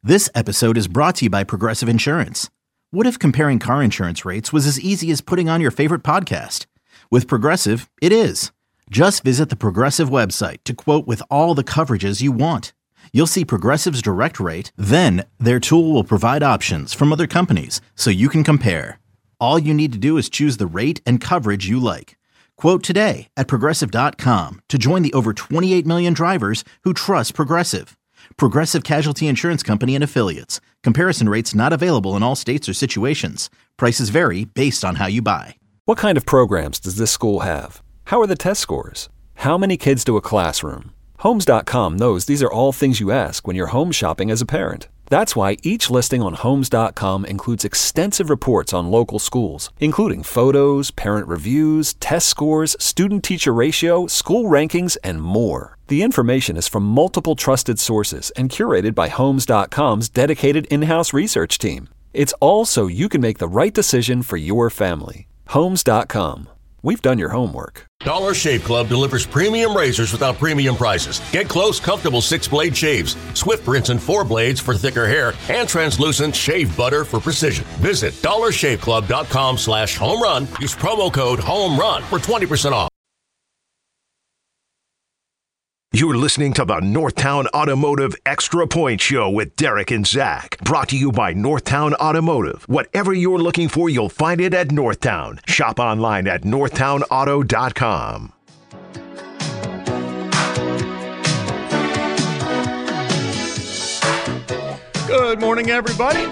This episode is brought to you by Progressive Insurance. What if comparing car insurance rates was as easy as putting on your favorite podcast? With Progressive, it is. Just visit the Progressive website to quote with all the coverages you want. You'll see Progressive's direct rate, then their tool will provide options from other companies so you can compare. All you need to do is choose the rate and coverage you like. Quote today at Progressive.com to join the over 28 million drivers who trust Progressive. Progressive Casualty Insurance Company and Affiliates. Comparison rates not available in all states or situations. Prices vary based on how you buy. What kind of programs does this school have? How are the test scores? How many kids do a classroom? Homes.com knows these are all things you ask when you're home shopping as a parent. That's why each listing on Homes.com includes extensive reports on local schools, including photos, parent reviews, test scores, student-teacher ratio, school rankings, and more. The information is from multiple trusted sources and curated by Homes.com's dedicated in-house research team. It's all so you can make the right decision for your family. Homes.com. We've done your homework. Dollar Shave Club delivers premium razors without premium prices. Get close, comfortable 6-blade shaves, swift rinse and 4 blades for thicker hair, and translucent shave butter for precision. Visit dollarshaveclub.com/home-run. Use promo code HOME-RUN for 20% off. You're listening to the Northtown Automotive Extra Point Show with Derek and Zach. Brought to you by Northtown Automotive. Whatever you're looking for, you'll find it at Northtown. Shop online at northtownauto.com. Good morning, everybody.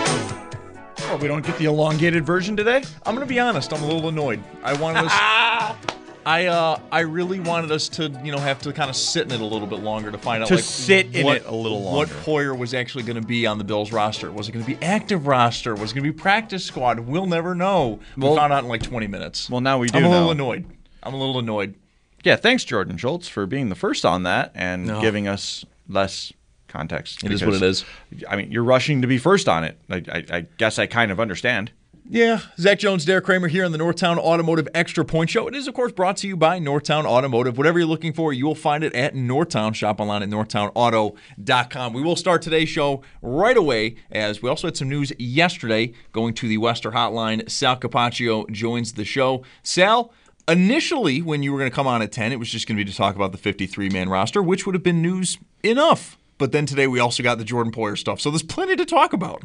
Oh, we don't get the elongated version today? I'm going to be honest. I'm a little annoyed. I wanted us... I really wanted us to, have to kind of sit in it a little bit longer to find out it a little longer. What Poyer was actually going to be on the Bills roster. Was it going to be active roster? Was it going to be practice squad? We'll never know. We found out in like 20 minutes. Well, now we do I'm a little know. annoyed. Yeah, thanks, Jordan Schultz, for being the first on that and giving us less context. It is what it is. I mean, you're rushing to be first on it. I guess I kind of understand. Yeah, Zach Jones, Derek Kramer here on the Northtown Automotive Extra Point Show. It is, of course, brought to you by Northtown Automotive. Whatever you're looking for, you will find it at Northtown. Shop online at northtownauto.com. We will start today's show right away, as we also had some news yesterday going to the Wester Hotline. Sal Capaccio joins the show. Sal, initially, when you were going to come on at 10, it was just going to be to talk about the 53-man roster, which would have been news enough. But then today we also got the Jordan Poyer stuff, so there's plenty to talk about.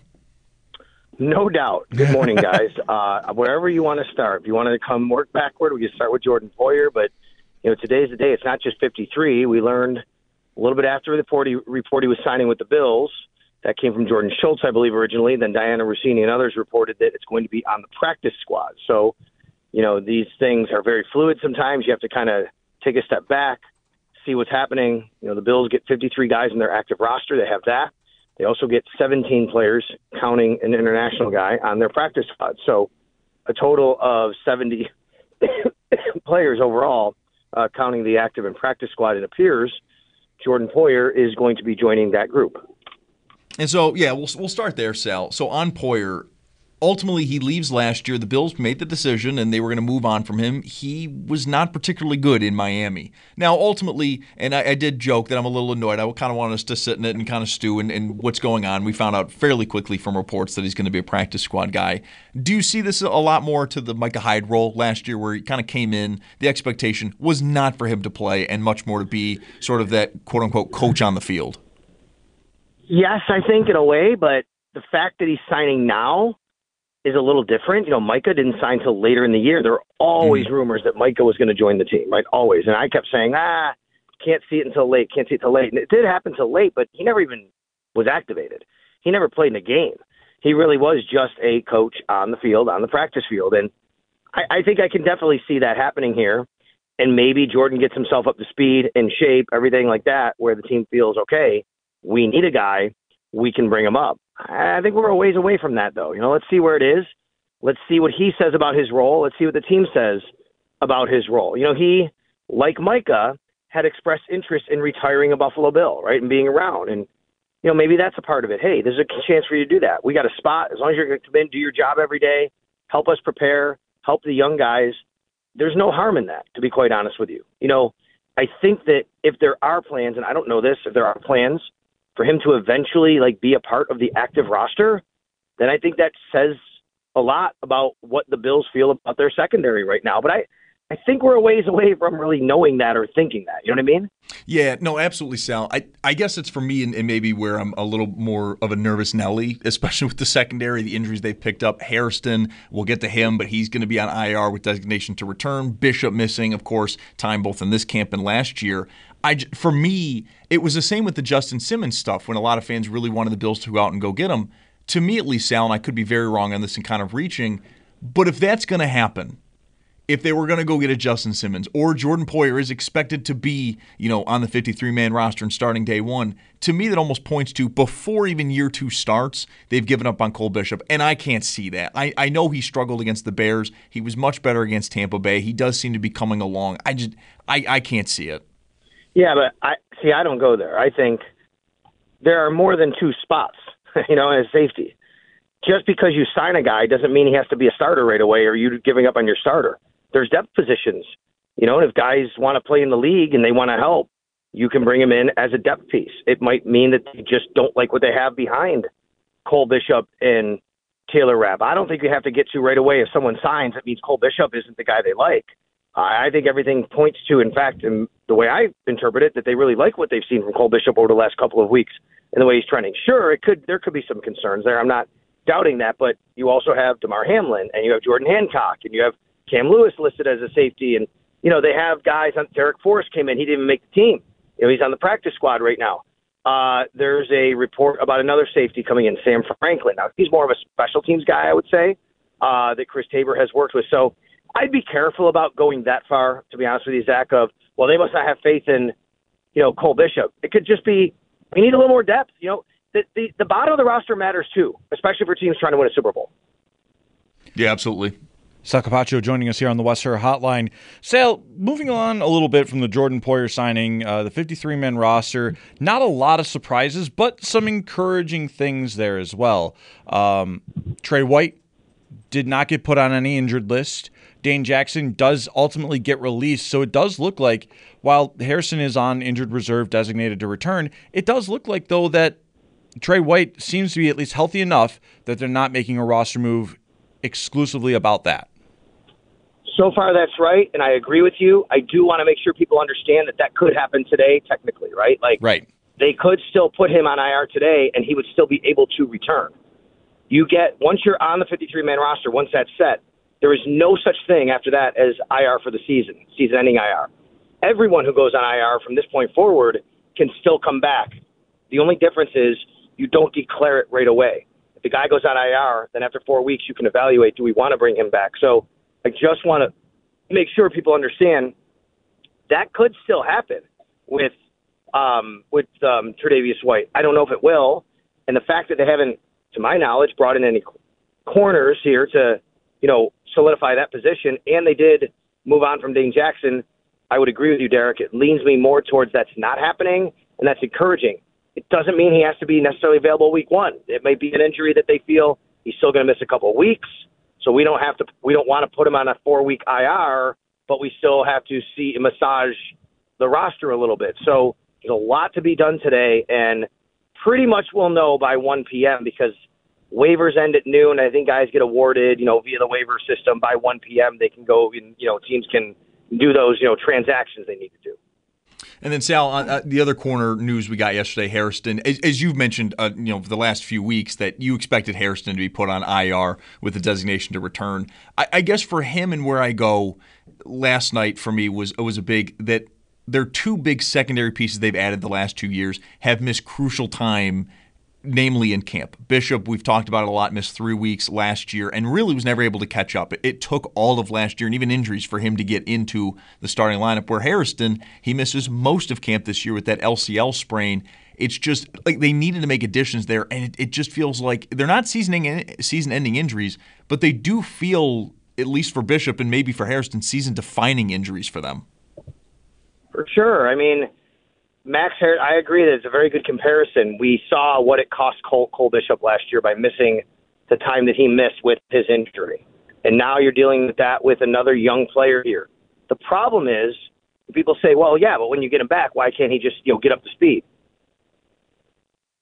No doubt. Good morning, guys. Wherever you want to start. If you want to work backward, we can start with Jordan Poyer. But, today's the day. It's not just 53. We learned a little bit after the report he was signing with the Bills. That came from Jordan Schultz, I believe, originally. Then Diana Rossini and others reported that it's going to be on the practice squad. So, these things are very fluid sometimes. You have to kind of take a step back, see what's happening. The Bills get 53 guys in their active roster. They have that. They also get 17 players, counting an international guy, on their practice squad. So a total of 70 players overall, counting the active and practice squad. It appears Jordan Poyer is going to be joining that group. And so, we'll start there, Sal. So on Poyer, ultimately he leaves last year. The Bills made the decision, and they were going to move on from him. He was not particularly good in Miami. Now, ultimately, and I did joke that I'm a little annoyed. I kind of wanted us to sit in it and kind of stew in what's going on. We found out fairly quickly from reports that he's going to be a practice squad guy. Do you see this a lot more to the Micah Hyde role last year, where he kind of came in, the expectation was not for him to play and much more to be sort of that quote-unquote coach on the field? Yes, I think in a way, but the fact that he's signing now is a little different. Micah didn't sign till later in the year. There were always rumors that Micah was going to join the team, right? Always. And I kept saying, can't see it until late, can't see it till late. And it did happen till late, but he never even was activated. He never played in a game. He really was just a coach on the field, on the practice field. And I think I can definitely see that happening here. And maybe Jordan gets himself up to speed and shape, everything like that, where the team feels, okay, we need a guy, we can bring him up. I think we're a ways away from that, though. Let's see where it is. Let's see what he says about his role. Let's see what the team says about his role. He, like Micah, had expressed interest in retiring a Buffalo Bill, right, and being around. And, maybe that's a part of it. Hey, there's a chance for you to do that. We got a spot. As long as you're going to come in, do your job every day, help us prepare, help the young guys. There's no harm in that, to be quite honest with you. I think that if there are plans, and I don't know this, if there are plans for him to eventually be a part of the active roster, then I think that says a lot about what the Bills feel about their secondary right now. But I think we're a ways away from really knowing that or thinking that. You know what I mean? Yeah, no, absolutely, Sal. I guess it's for me and maybe where I'm a little more of a nervous Nelly, especially with the secondary, the injuries they've picked up. Hairston, we'll get to him, but he's going to be on IR with designation to return. Bishop missing, of course, time both in this camp and last year. For me, it was the same with the Justin Simmons stuff when a lot of fans really wanted the Bills to go out and go get him. To me, at least, Sal, and I could be very wrong on this and kind of reaching, but if that's going to happen, if they were going to go get a Justin Simmons or Jordan Poyer is expected to be, on the 53-man roster and starting day one, to me that almost points to before even year 2 starts, they've given up on Cole Bishop, and I can't see that. I know he struggled against the Bears. He was much better against Tampa Bay. He does seem to be coming along. I can't see it. Yeah, but I don't go there. I think there are more than 2 spots, as safety. Just because you sign a guy doesn't mean he has to be a starter right away or you giving up on your starter. There's depth positions, and if guys want to play in the league and they want to help, you can bring them in as a depth piece. It might mean that they just don't like what they have behind Cole Bishop and Taylor Rapp. I don't think you have to get to right away if someone signs, it means Cole Bishop isn't the guy they like. I think everything points to, in fact, in the way I interpret it, that they really like what they've seen from Cole Bishop over the last couple of weeks and the way he's trending. Sure, there could be some concerns there. I'm not doubting that, but you also have DeMar Hamlin and you have Jordan Hancock and you have Cam Lewis listed as a safety, and they have guys. Derek Forrest came in; he didn't even make the team. He's on the practice squad right now. There's a report about another safety coming in, Sam Franklin. Now he's more of a special teams guy, I would say, that Chris Tabor has worked with. So I'd be careful about going that far, to be honest with you, Zach. They must not have faith in, Cole Bishop. It could just be we need a little more depth. The bottom of the roster matters too, especially for teams trying to win a Super Bowl. Yeah, absolutely. Sal Capaccio joining us here on the West Herr Hotline. Sal, moving on a little bit from the Jordan Poyer signing, the 53-man roster, not a lot of surprises, but some encouraging things there as well. Trey White did not get put on any injured list. Dane Jackson does ultimately get released, so it does look like, while Harrison is on injured reserve designated to return, it does look like, though, that Trey White seems to be at least healthy enough that they're not making a roster move exclusively about that. So far, that's right, and I agree with you. I do want to make sure people understand that could happen today, technically, right? Right. They could still put him on IR today, and he would still be able to return. Once you're on the 53-man roster, once that's set, there is no such thing after that as IR for the season-ending IR. Everyone who goes on IR from this point forward can still come back. The only difference is you don't declare it right away. If the guy goes on IR, then after 4 weeks, you can evaluate, do we want to bring him back? So I just want to make sure people understand that could still happen with Tre'Davious White. I don't know if it will, and the fact that they haven't, to my knowledge, brought in any corners here to, solidify that position, and they did move on from Dane Jackson, I would agree with you, Derek. It leans me more towards that's not happening, and that's encouraging. It doesn't mean he has to be necessarily available week 1. It may be an injury that they feel he's still going to miss a couple of weeks. So we don't want to put him on a 4-week IR, but we still have to massage the roster a little bit. So there's a lot to be done today, and pretty much we'll know by 1 p.m. because waivers end at noon. I think guys get awarded, via the waiver system by 1 p.m. They can go and, teams can do those, transactions they need to do. And then, Sal, the other corner news we got yesterday, Hairston, as you've mentioned, for the last few weeks, that you expected Hairston to be put on IR with the designation to return. I guess for him and where I go last night for me was a big that their 2 big secondary pieces they've added the last 2 years have missed crucial time, namely in camp. Bishop, we've talked about it a lot, missed 3 weeks last year and really was never able to catch up. It took all of last year and even injuries for him to get into the starting lineup, where Hairston, he misses most of camp this year with that LCL sprain. It's just like they needed to make additions there, and it just feels like they're not season-ending injuries, but they do feel, at least for Bishop and maybe for Hairston, season-defining injuries for them. For sure. I mean, Max Harris, I agree that it's a very good comparison. We saw what it cost Cole Bishop last year by missing the time that he missed with his injury. And now you're dealing with that with another young player here. The problem is, people say, well, yeah, but when you get him back, why can't he just get up to speed?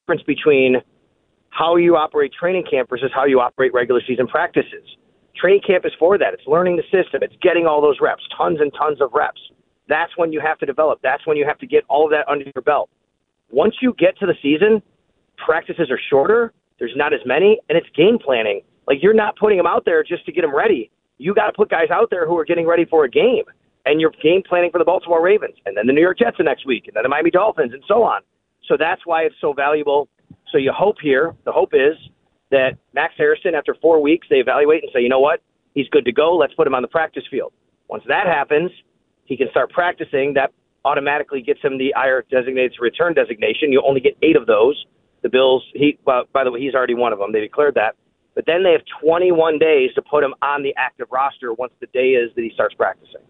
difference between how you operate training camp versus how you operate regular season practices. Training camp is for that. It's learning the system. It's getting all those reps, tons and tons of reps. That's when you have to develop. That's when you have to get all of that under your belt. Once you get to the season, practices are shorter. There's not as many, and it's game planning. Like, you're not putting them out there just to get them ready. You got to put guys out there who are getting ready for a game, and you're game planning for the Baltimore Ravens, and then the New York Jets the next week, and then the Miami Dolphins, and so on. So that's why it's so valuable. So you hope here, the hope is that Max Harrison, after 4 weeks, they evaluate and say, you know what, he's good to go. Let's put him on the practice field. Once that happens, he can start practicing. That automatically gets him the IR designated to return designation. You only get 8 of those. The Bills, by the way, he's already one of them. They declared that. But then they have 21 days to put him on the active roster once the day is that he starts practicing.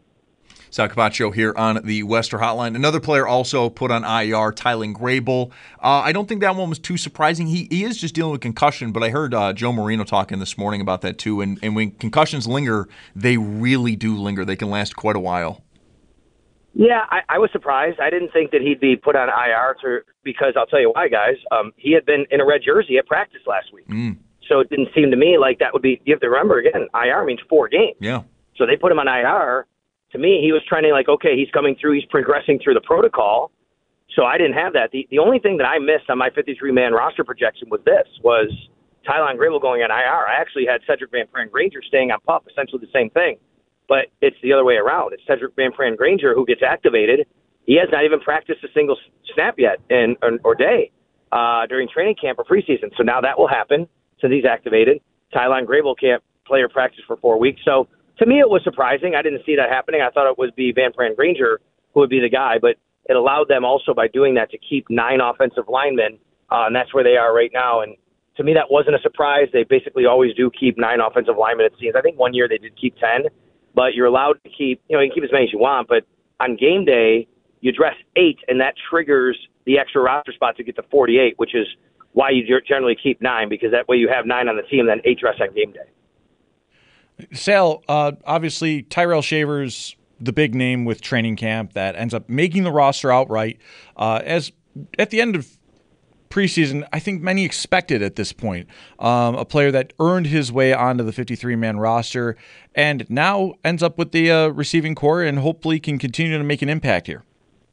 Sal Capaccio here on the Wester Hotline. Another player also put on IR, Tylan Grable. I don't think that one was too surprising. He is just dealing with concussion, but I heard Joe Marino talking this morning about that too. And when concussions linger, they really do linger. They can last quite a while. Yeah, I was surprised. I didn't think that he'd be put on IR because I'll tell you why, guys. He had been in a red jersey at practice last week. So it didn't seem to me like that would be – you have to remember, again, IR means 4 games. Yeah. So they put him on IR. To me, he was trending like, okay, he's coming through. He's progressing through the protocol. So I didn't have that. The only thing that I missed on my 53-man roster projection was Tylan Grable going on IR. I actually had Cedric Van Pran Granger staying on PUP, essentially the same thing. But it's the other way around. It's Cedric Van Pran Granger who gets activated. He has not even practiced a single snap yet or day during training camp or preseason. So now that will happen since he's activated. Tylan Grable can't play or practice for 4 weeks. So to me, it was surprising. I didn't see that happening. I thought it would be Van Pran Granger who would be the guy. But it allowed them also by doing that to keep 9 offensive linemen, and that's where they are right now. And to me, that wasn't a surprise. They basically always do keep 9 offensive linemen, it seems. I think one year they did keep 10. But you're allowed to keep, you can keep as many as you want, but on game day, you dress 8, and that triggers the extra roster spot to get to 48, which is why you generally keep 9, because that way you have 9 on the team, then 8 dress on game day. Sal, obviously Tyrell Shavers, the big name with training camp that ends up making the roster outright. As at the end of preseason, I think many expected at this point, a player that earned his way onto the 53-man roster and now ends up with the receiving core and hopefully can continue to make an impact here.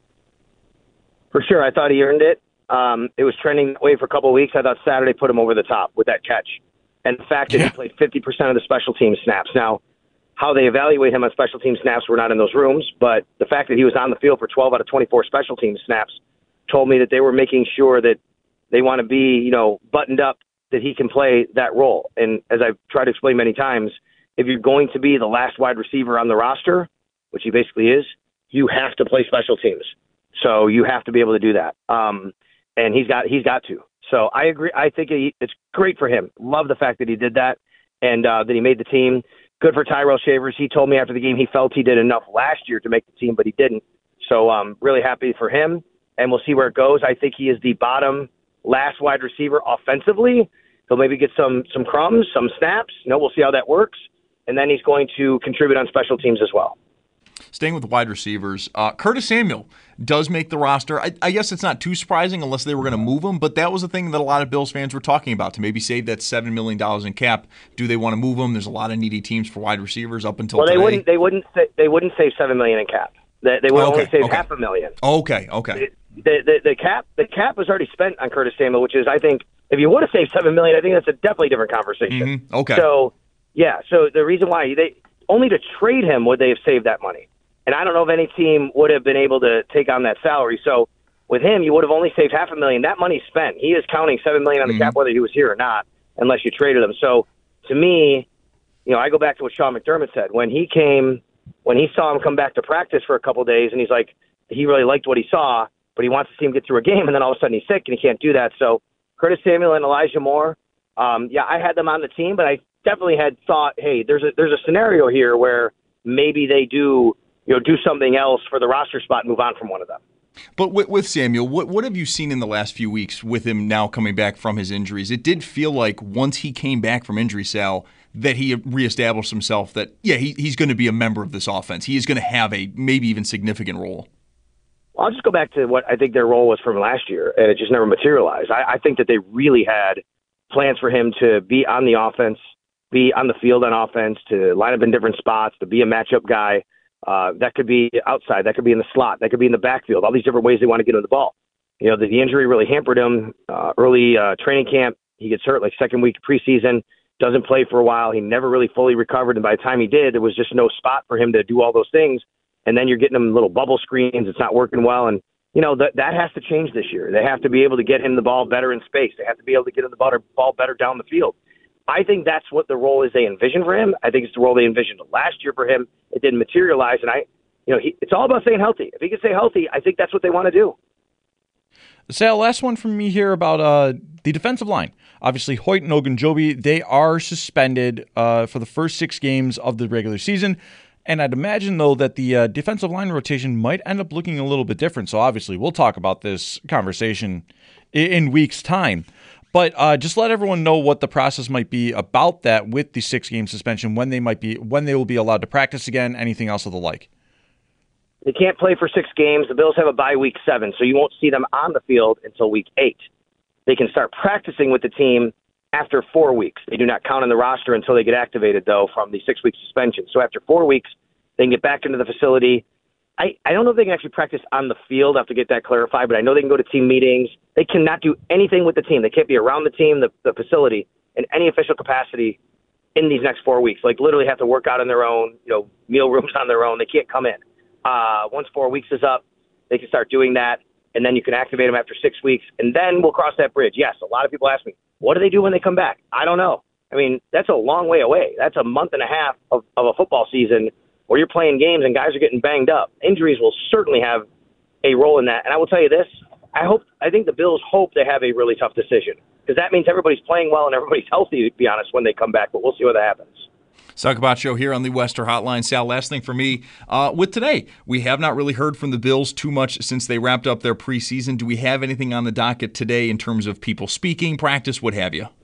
For sure. I thought he earned it. It was trending that way for a couple of weeks. I thought Saturday put him over the top with that catch. And the fact that he played 50% of the special team snaps. Now, how they evaluate him on special team snaps, we're not in those rooms, but the fact that he was on the field for 12 out of 24 special team snaps told me that they were making sure that they want to be, buttoned up, that he can play that role. And as I've tried to explain many times, if you're going to be the last wide receiver on the roster, which he basically is, you have to play special teams. So you have to be able to do that. And he's got to. So I agree. I think it's great for him. Love the fact that he did that and that he made the team. Good for Tyrell Shavers. He told me after the game he felt he did enough last year to make the team, but he didn't. So really happy for him, and we'll see where it goes. I think he is the bottom last wide receiver offensively. He'll maybe get some crumbs, some snaps. We'll see how that works. And then he's going to contribute on special teams as well. Staying with wide receivers, Curtis Samuel does make the roster. I guess it's not too surprising unless they were going to move him, but that was the thing that a lot of Bills fans were talking about, to maybe save that $7 million in cap. Do they want to move him? There's a lot of needy teams for wide receivers up until today. They wouldn't save $7 million in cap. They would only save $500,000. Okay. The cap was already spent on Curtis Samuel, which is, I think, if you would have saved $7 million, I think that's a definitely different conversation. Mm-hmm. Okay. So the reason why only to trade him would they have saved that money. And I don't know if any team would have been able to take on that salary. So with him, you would have only saved $500,000. That money's spent. He is counting $7 million on the cap, whether he was here or not, unless you traded him. So to me, I go back to what Sean McDermott said. When he saw him come back to practice for a couple of days, and he's like, he really liked what he saw, but he wants to see him get through a game, and then all of a sudden he's sick and he can't do that. So Curtis Samuel and Elijah Moore, I had them on the team, but I definitely had thought, hey, there's a scenario here where maybe they do something else for the roster spot and move on from one of them. But with Samuel, what have you seen in the last few weeks with him now coming back from his injuries? It did feel like once he came back from injury, Sal, that he reestablished himself that, he's going to be a member of this offense. He is going to have a maybe even significant role. I'll just go back to what I think their role was from last year, and it just never materialized. I think that they really had plans for him to be on the offense, be on the field on offense, to line up in different spots, to be a matchup guy. That could be outside, that could be in the slot, that could be in the backfield, all these different ways they want to get him the ball. You know, the injury really hampered him early training camp. He gets hurt like second week of preseason, doesn't play for a while. He never really fully recovered, and by the time he did, there was just no spot for him to do all those things. And then you're getting him little bubble screens. It's not working well. And, you know, that has to change this year. They have to be able to get him the ball better in space. They have to be able to get him the ball better down the field. I think that's what the role is they envisioned for him. I think it's the role they envisioned last year for him. It didn't materialize. And it's all about staying healthy. If he can stay healthy, I think that's what they want to do. Sal, last one from me here about the defensive line. Obviously, Hoyt and Ogunjobi, they are suspended for the first 6 games of the regular season. And I'd imagine, though, that the defensive line rotation might end up looking a little bit different. So obviously, we'll talk about this conversation in weeks' time. But just let everyone know what the process might be about that with the 6-game suspension, when they will be allowed to practice again, anything else of the like. They can't play for 6 games. The Bills have a bye week 7, so you won't see them on the field until week 8. They can start practicing with the team after 4 weeks. They do not count on the roster until they get activated, though, from the 6-week suspension. So after 4 weeks, they can get back into the facility. I don't know if they can actually practice on the field. I have to get that clarified, but I know they can go to team meetings. They cannot do anything with the team. They can't be around the team, the facility, in any official capacity in these next 4 weeks. Like, literally have to work out on their own, meal rooms on their own. They can't come in. Once 4 weeks is up, they can start doing that, and then you can activate them after 6 weeks, and then we'll cross that bridge. Yes, a lot of people ask me, what do they do when they come back? I don't know. I mean, that's a long way away. That's a month and a half of a football season where you're playing games and guys are getting banged up. Injuries will certainly have a role in that. And I will tell you this, I think the Bills hope they have a really tough decision, because that means everybody's playing well and everybody's healthy, to be honest, when they come back. But we'll see what happens. Sal Capaccio here on the Wester Hotline. Sal, last thing for me. With today, we have not really heard from the Bills too much since they wrapped up their preseason. Do we have anything on the docket today in terms of people speaking, practice, what have you?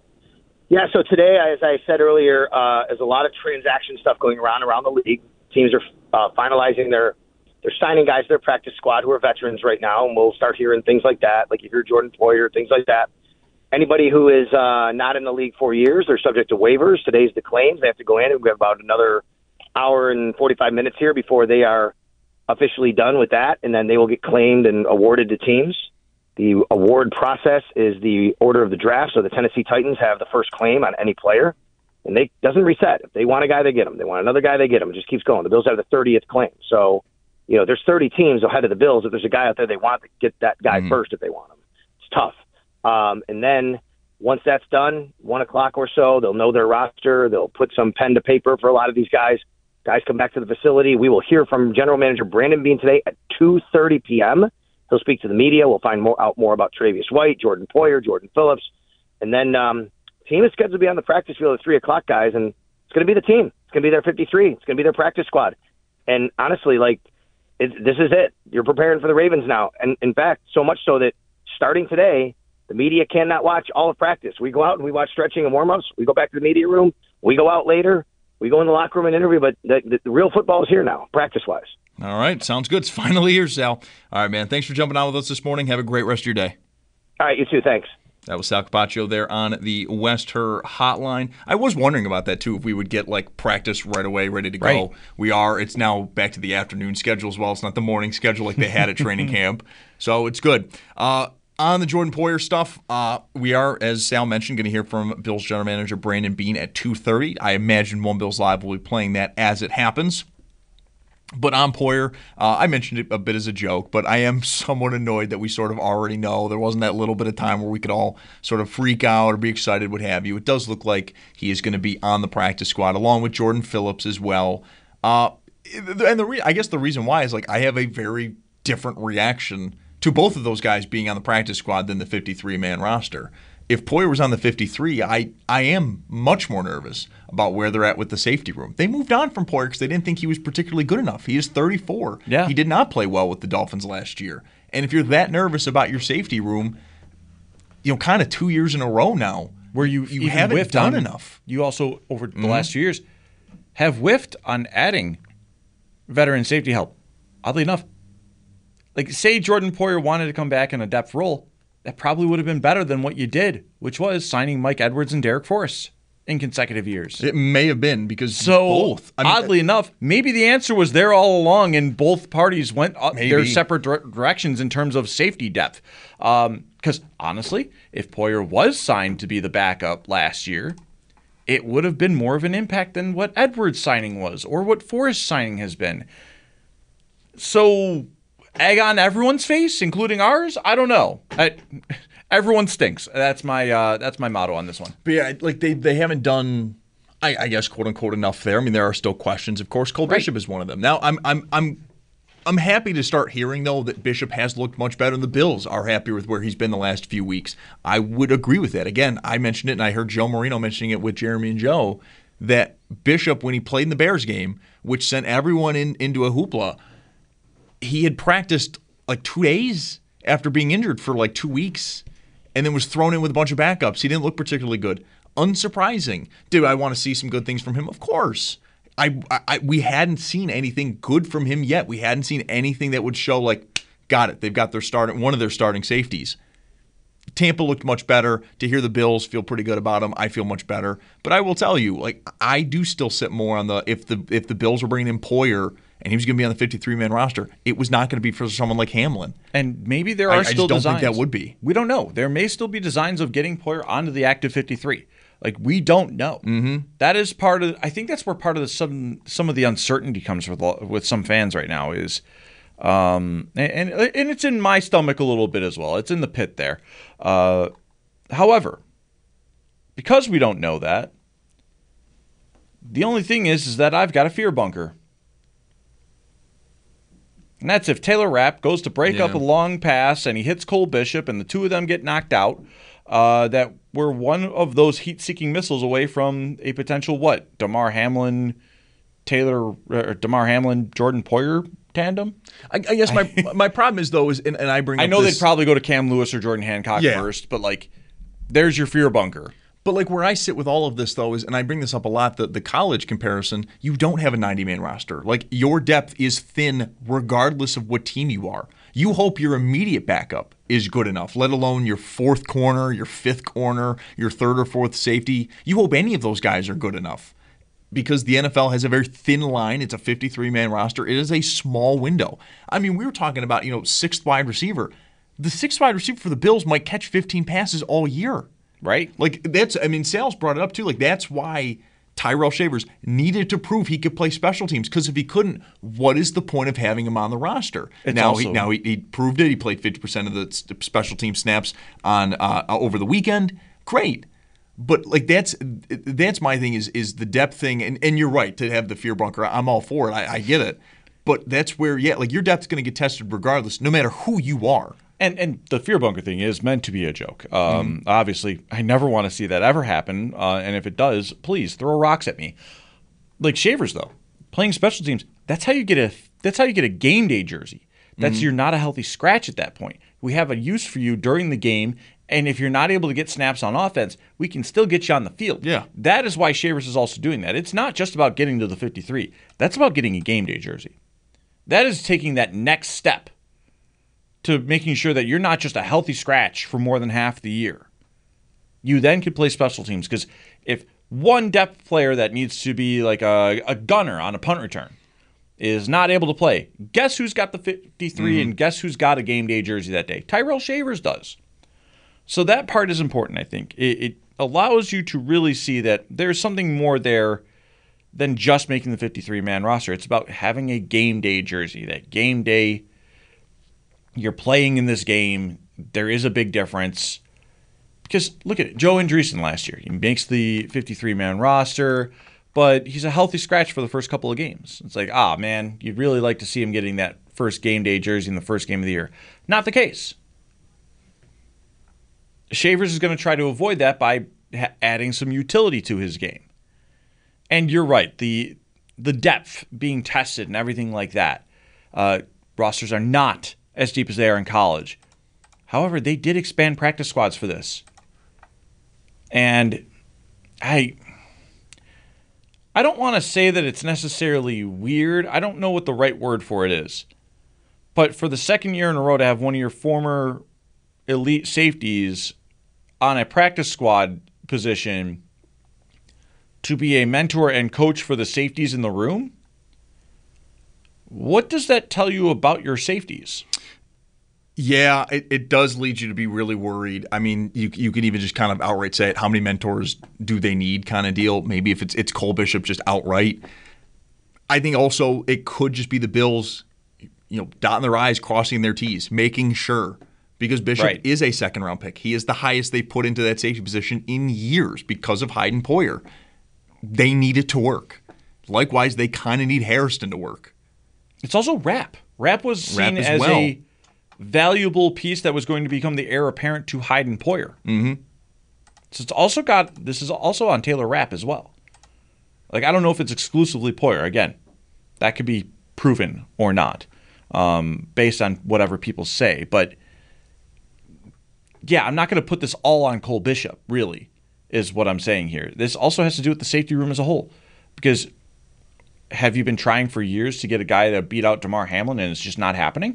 Yeah, so today, as I said earlier, there's a lot of transaction stuff going around the league. Teams are finalizing they're signing guys to their practice squad who are veterans right now, and we'll start hearing things like that, like you hear Jordan Poyer, things like that. Anybody who is not in the league 4 years, they're subject to waivers. Today's the claims. They have to go in, and we have about another hour and 45 minutes here before they are officially done with that, and then they will get claimed and awarded to teams. The award process is the order of the draft, so the Tennessee Titans have the first claim on any player, and they doesn't reset. If they want a guy, they get him. They want another guy, they get him. It just keeps going. The Bills have the 30th claim. So, there's 30 teams ahead of the Bills. If there's a guy out there they want, to get that guy first if they want him. It's tough. And then once that's done, 1 o'clock or so, they'll know their roster. They'll put some pen to paper for a lot of these guys. Guys come back to the facility. We will hear from General Manager Brandon Beane today at 2:30 p.m., He'll speak to the media. We'll find out more about Travius White, Jordan Poyer, Jordan Phillips. And then team is scheduled to be on the practice field at 3 o'clock, guys, and it's going to be the team. It's going to be their 53. It's going to be their practice squad. And honestly, this is it. You're preparing for the Ravens now. And in fact, so much so that starting today, the media cannot watch all of practice. We go out and we watch stretching and warm-ups. We go back to the media room. We go out later. We go in the locker room and interview, but the real football is here now, practice-wise. All right, sounds good. It's finally here, Sal. All right, man, thanks for jumping on with us this morning. Have a great rest of your day. All right, you too. Thanks. That was Sal Capaccio there on the Wester Hotline. I was wondering about that, too, if we would get, practice right away, ready to go. Right. We are. It's now back to the afternoon schedule as well. It's not the morning schedule like they had at training camp. So it's good. On the Jordan Poyer stuff, we are, as Sal mentioned, going to hear from Bills General Manager Brandon Beane at 2:30. I imagine One Bills Live will be playing that as it happens. But on Poyer, I mentioned it a bit as a joke, but I am somewhat annoyed that we sort of already know. There wasn't that little bit of time where we could all sort of freak out or be excited, what have you. It does look like he is going to be on the practice squad, along with Jordan Phillips as well. And I guess the reason why is I have a very different reaction to both of those guys being on the practice squad than the 53-man roster. If Poyer was on the 53, I am much more nervous about where they're at with the safety room. They moved on from Poyer because they didn't think he was particularly good enough. He is 34. Yeah. He did not play well with the Dolphins last year. And if you're that nervous about your safety room, kind of 2 years in a row now, where you haven't done enough. You also, over the last 2 years, have whiffed on adding veteran safety help. Oddly enough, Like, say Jordan Poyer wanted to come back in a depth role, that probably would have been better than what you did, which was signing Mike Edwards and Derek Forrest in consecutive years. It may have been because So, both. oddly enough, maybe the answer was there all along, and both parties went their separate directions in terms of safety depth. Because, honestly, if Poyer was signed to be the backup last year, it would have been more of an impact than what Edwards' signing was or what Forrest's signing has been. So, egg on everyone's face, including ours? I don't know. Everyone stinks. That's my motto on this one. But yeah, like they haven't done, I guess, quote unquote, enough there. I mean, there are still questions. Of course, Cole Bishop is one of them. Now, I'm happy to start hearing though that Bishop has looked much better, and the Bills are happy with where he's been the last few weeks. I would agree with that. Again, I mentioned it, and I heard Joe Marino mentioning it with Jeremy and Joe, that Bishop, when he played in the Bears game, which sent everyone into a hoopla, he had practiced like 2 days after being injured for like 2 weeks, and then was thrown in with a bunch of backups. He didn't look particularly good. Unsurprising. Dude, I want to see some good things from him? Of course. We hadn't seen anything good from him yet. We hadn't seen anything that would show like, got it, they've got one of their starting safeties. Tampa looked much better. To hear the Bills feel pretty good about him, I feel much better. But I will tell you, like, I do still sit more on the if the Bills were bringing in Poyer and he was going to be on the 53-man roster, it was not going to be for someone like Hamlin. And maybe there are still designs. I just don't think that would be. We don't know. There may still be designs of getting Poyer onto the active 53. Like, we don't know. Mm-hmm. That is part of. I think that's where part of some of the uncertainty comes with some fans right now is, and it's in my stomach a little bit as well. It's in the pit there. However, because we don't know that, the only thing is that I've got a fear bunker. And that's if Taylor Rapp goes to break up a long pass and he hits Cole Bishop and the two of them get knocked out, that we're one of those heat-seeking missiles away from a potential DeMar Hamlin, Jordan Poyer tandem? I guess my problem is, though, and I bring up I know they'd probably go to Cam Lewis or Jordan Hancock first, but, like, there's your fear bunker. But like where I sit with all of this, though, is, and I bring this up a lot, the college comparison, you don't have a 90-man roster. Like, your depth is thin regardless of what team you are. You hope your immediate backup is good enough, let alone your fourth corner, your fifth corner, your third or fourth safety. You hope any of those guys are good enough because the NFL has a very thin line. It's a 53-man roster. It is a small window. I mean, we were talking about, sixth wide receiver. The sixth wide receiver for the Bills might catch 15 passes all year. Right? Like, Sales brought it up too. Like, that's why Tyrell Shavers needed to prove he could play special teams, because if he couldn't, what is the point of having him on the roster? He proved it. He played 50% of the special team snaps on over the weekend. Great. But like that's my thing is the depth thing, and you're right to have the fear bunker. I'm all for it. I get it. But that's where your depth's going to get tested regardless, no matter who you are. And the fear bunker thing is meant to be a joke. Obviously, I never want to see that ever happen. And if it does, please throw rocks at me. Like Shavers, though, playing special teams, that's how you get a game day jersey. You're not a healthy scratch at that point. We have a use for you during the game, and if you're not able to get snaps on offense, we can still get you on the field. Yeah, that is why Shavers is also doing that. It's not just about getting to the 53. That's about getting a game day jersey. That is taking that next step to making sure that you're not just a healthy scratch for more than half the year. You then could play special teams, because if one depth player that needs to be like a gunner on a punt return is not able to play, guess who's got the 53 and guess who's got a game day jersey that day? Tyrell Shavers does. So that part is important, I think. It allows you to really see that there's something more there than just making the 53-man roster. It's about having a game day jersey. That game day, you're playing in this game. There is a big difference. Because look at it. Joe Andreessen last year. He makes the 53-man roster, but he's a healthy scratch for the first couple of games. It's like, man, you'd really like to see him getting that first game day jersey in the first game of the year. Not the case. Shavers is going to try to avoid that by adding some utility to his game. And you're right. The depth being tested and everything like that. Rosters are not as deep as they are in college. However, they did expand practice squads for this. And I don't want to say that it's necessarily weird. I don't know what the right word for it is. But for the second year in a row to have one of your former elite safeties on a practice squad position to be a mentor and coach for the safeties in the room, what does that tell you about your safeties? Yeah, it does lead you to be really worried. I mean, you could even just kind of outright say it. How many mentors do they need kind of deal? Maybe if it's Cole Bishop just outright. I think also it could just be the Bills, dotting their I's, crossing their T's, making sure. Because Bishop is a second-round pick. He is the highest they put into that safety position in years because of Hayden Poyer. They need it to work. Likewise, they kind of need Hairston to work. It's also Rapp. Rapp was seen as a valuable piece that was going to become the heir apparent to Hayden Poyer. Mm-hmm. So this is also on Taylor Rapp as well. Like, I don't know if it's exclusively Poyer. Again, that could be proven or not, based on whatever people say. But yeah, I'm not going to put this all on Cole Bishop, really, is what I'm saying here. This also has to do with the safety room as a whole. Because have you been trying for years to get a guy that beat out Damar Hamlin and it's just not happening?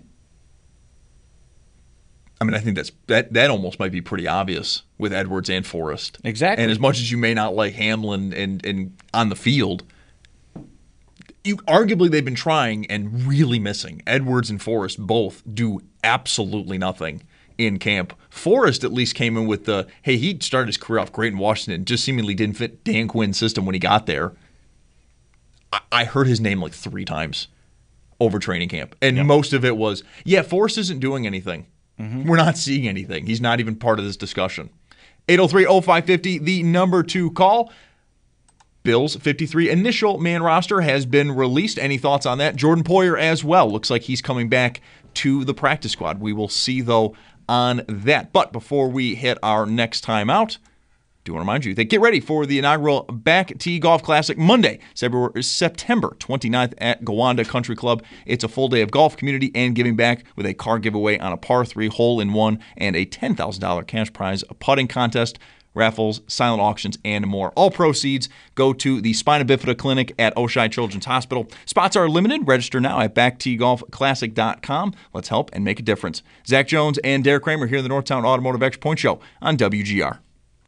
I mean, I think that almost might be pretty obvious with Edwards and Forrest. Exactly. And as much as you may not like Hamlin and on the field, arguably they've been trying and really missing. Edwards and Forrest both do absolutely nothing in camp. Forrest at least came in with he started his career off great in Washington, just seemingly didn't fit Dan Quinn's system when he got there. I heard his name like 3 times over training camp. And most of it was, Forrest isn't doing anything. Mm-hmm. We're not seeing anything. He's not even part of this discussion. 803-0550, the number 2 call. Bills 53 initial man roster has been released. Any thoughts on that? Jordan Poyer as well. Looks like he's coming back to the practice squad. We will see, though, on that. But before we hit our next time out, I do want to remind you that get ready for the inaugural Back Tee Golf Classic Monday, September 29th at Gowanda Country Club. It's a full day of golf, community, and giving back with a car giveaway on a par 3 hole-in-one and a $10,000 cash prize, a putting contest, raffles, silent auctions, and more. All proceeds go to the Spina Bifida Clinic at Oshai Children's Hospital. Spots are limited. Register now at backteegolfclassic.com. Let's help and make a difference. Zach Jones and Derek Kramer here in the Northtown Automotive Extra Point Show on WGR.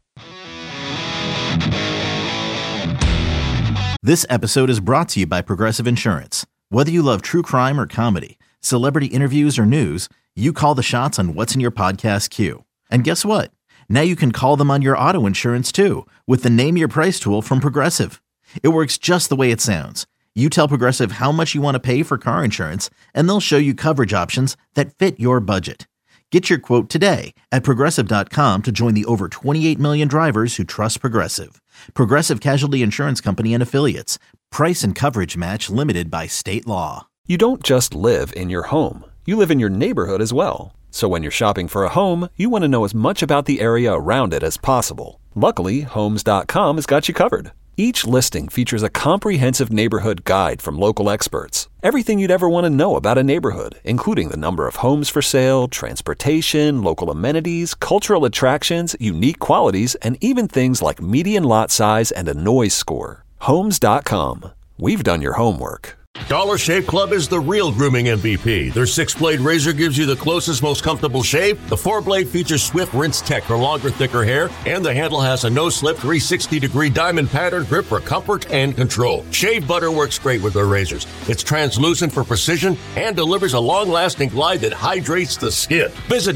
This episode is brought to you by Progressive Insurance. Whether you love true crime or comedy, celebrity interviews or news, you call the shots on what's in your podcast queue. And guess what? Now you can call them on your auto insurance too with the Name Your Price tool from Progressive. It works just the way it sounds. You tell Progressive how much you want to pay for car insurance, and they'll show you coverage options that fit your budget. Get your quote today at Progressive.com to join the over 28 million drivers who trust Progressive. Progressive Casualty Insurance Company and Affiliates. Price and coverage match limited by state law. You don't just live in your home. You live in your neighborhood as well. So when you're shopping for a home, you want to know as much about the area around it as possible. Luckily, Homes.com has got you covered. Each listing features a comprehensive neighborhood guide from local experts. Everything you'd ever want to know about a neighborhood, including the number of homes for sale, transportation, local amenities, cultural attractions, unique qualities, and even things like median lot size and a noise score. Homes.com. We've done your homework. Dollar Shave Club is the real grooming MVP. Their 6-blade razor gives you the closest, most comfortable shave. The 4-blade features swift rinse tech for longer, thicker hair, and the handle has a no-slip 360-degree diamond pattern grip for comfort and control. Shave butter works great with their razors. It's translucent for precision and delivers a long-lasting glide that hydrates the skin. Visit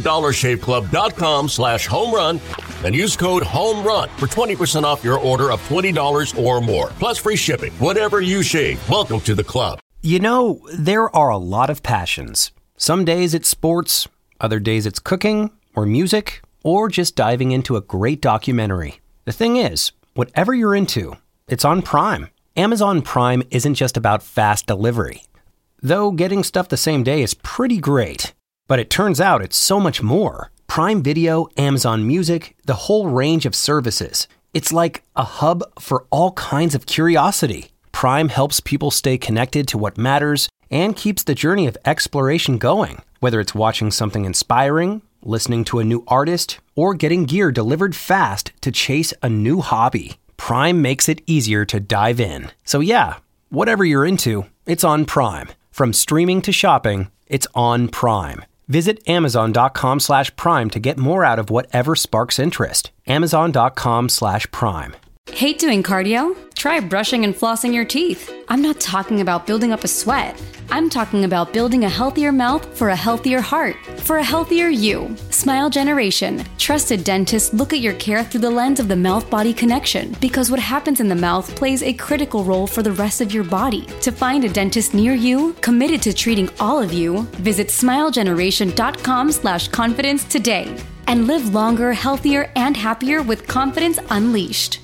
DollarShaveClub.com/homerun and use code HOMERUN for 20% off your order of $20 or more. Plus free shipping. Whatever you shave, welcome to the club. You know, there are a lot of passions. Some days it's sports, other days it's cooking, or music, or just diving into a great documentary. The thing is, whatever you're into, it's on Prime. Amazon Prime isn't just about fast delivery. Though getting stuff the same day is pretty great. But it turns out it's so much more. Prime Video, Amazon Music, the whole range of services. It's like a hub for all kinds of curiosity. Prime helps people stay connected to what matters and keeps the journey of exploration going. Whether it's watching something inspiring, listening to a new artist, or getting gear delivered fast to chase a new hobby, Prime makes it easier to dive in. So yeah, whatever you're into, it's on Prime. From streaming to shopping, it's on Prime. Visit Amazon.com/Prime to get more out of whatever sparks interest. Amazon.com/Prime. Hate doing cardio? Try brushing and flossing your teeth. I'm not talking about building up a sweat. I'm talking about building a healthier mouth for a healthier heart, for a healthier you. Smile Generation. Trusted dentists look at your care through the lens of the mouth-body connection, because what happens in the mouth plays a critical role for the rest of your body. To find a dentist near you, committed to treating all of you, visit smilegeneration.com/confidence today. And live longer, healthier, and happier with confidence unleashed.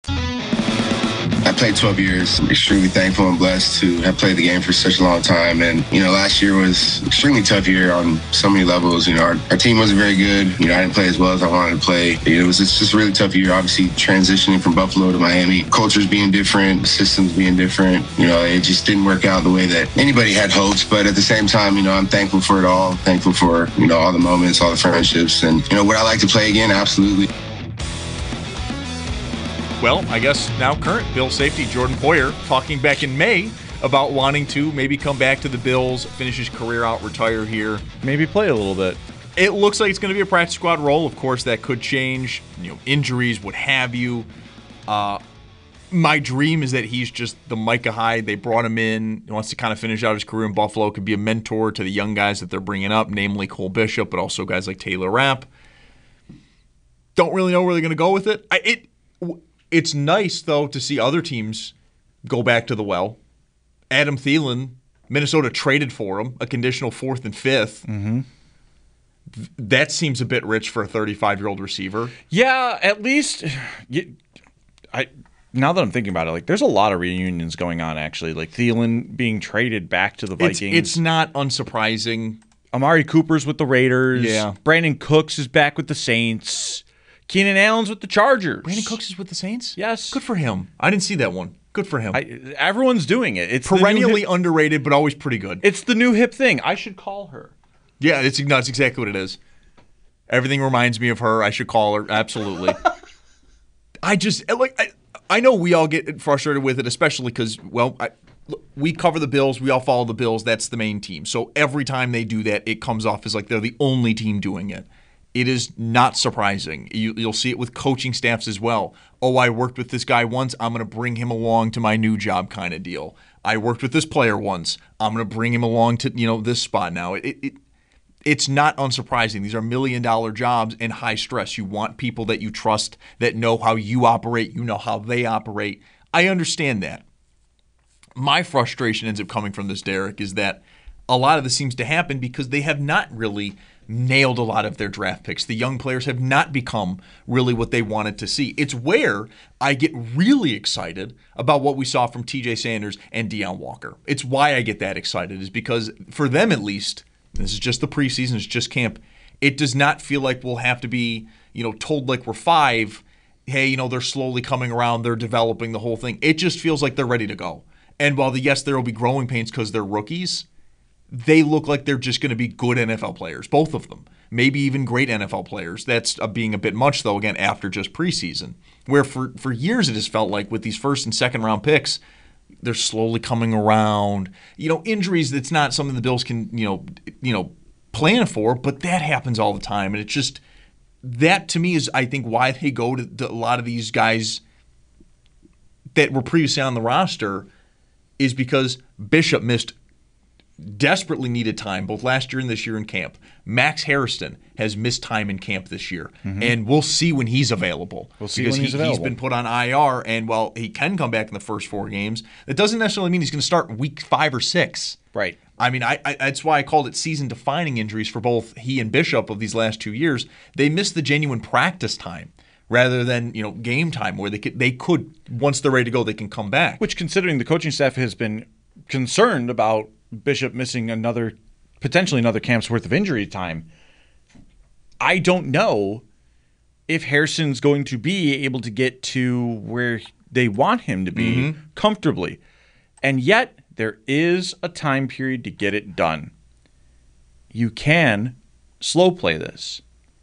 I played 12 years. I'm extremely thankful and blessed to have played the game for such a long time. And, last year was an extremely tough year on so many levels. Our team wasn't very good. I didn't play as well as I wanted to play. It's just a really tough year, obviously transitioning from Buffalo to Miami. Cultures being different, systems being different. It just didn't work out the way that anybody had hopes. But at the same time, I'm thankful for it all. Thankful for, all the moments, all the friendships. And, would I like to play again? Absolutely. Well, I guess now current Bills safety Jordan Poyer talking back in May about wanting to maybe come back to the Bills, finish his career out, retire here. Maybe play a little bit. It looks like it's going to be a practice squad role. Of course, that could change. Injuries, what have you. My dream is that he's just the Micah Hyde. They brought him in. He wants to kind of finish out his career in Buffalo. Could be a mentor to the young guys that they're bringing up, namely Cole Bishop, but also guys like Taylor Rapp. Don't really know where they're going to go with it. It's nice, though, to see other teams go back to the well. Adam Thielen, Minnesota traded for him, a conditional 4th and 5th. Mm-hmm. That seems a bit rich for a 35-year-old receiver. Yeah, at least now that I'm thinking about it, there's a lot of reunions going on, actually. Thielen being traded back to the Vikings. It's not unsurprising. Amari Cooper's with the Raiders. Yeah. Brandon Cooks is back with the Saints. Keenan Allen's with the Chargers. Brandon Cooks is with the Saints? Yes. Good for him. I didn't see that one. Good for him. Everyone's doing it. It's perennially underrated, but always pretty good. It's the new hip thing. I should call her. Yeah, that's exactly what it is. Everything reminds me of her. I should call her. Absolutely. I know we all get frustrated with it, especially because, we cover the Bills. We all follow the Bills. That's the main team. So every time they do that, it comes off as like they're the only team doing it. It is not surprising. You'll see it with coaching staffs as well. Oh, I worked with this guy once. I'm going to bring him along to my new job kind of deal. I worked with this player once. I'm going to bring him along to this spot now. It's not unsurprising. These are $1 million jobs and high stress. You want people that you trust, that know how you operate, you know how they operate. I understand that. My frustration ends up coming from this, Derek, is that a lot of this seems to happen because they have not really nailed a lot of their draft picks. The young players have not become really what they wanted to see. It's where I get really excited about what we saw from TJ Sanders and Deion Walker. It's why I get that excited, is because for them at least, this is just the preseason, it's just camp, it does not feel like we'll have to be, told like we're 5, hey, they're slowly coming around, they're developing the whole thing. It just feels like they're ready to go. And while there will be growing pains because they're rookies, they look like they're just going to be good NFL players, both of them. Maybe even great NFL players. That's being a bit much, though, again, after just preseason. Where for years it has felt like with these first and second round picks, they're slowly coming around. Injuries, that's not something the Bills can, plan for, but that happens all the time. And it's just, that to me is, I think, why they go to a lot of these guys that were previously on the roster, is because Bishop missed desperately needed time both last year and this year in camp. Max Harrison has missed time in camp this year, and we'll see when he's available. We'll see when he's available. He's been put on IR, and while he can come back in the first 4 games, that doesn't necessarily mean he's going to start week 5 or 6. Right. I mean, that's why I called it season-defining injuries for both he and Bishop of these last 2 years. They missed the genuine practice time rather than game time, where they could once they're ready to go, they can come back. Which, considering the coaching staff has been concerned about Bishop missing potentially another camp's worth of injury time, I don't know if Harrison's going to be able to get to where they want him to be comfortably. And yet, there is a time period to get it done. You can slow play this.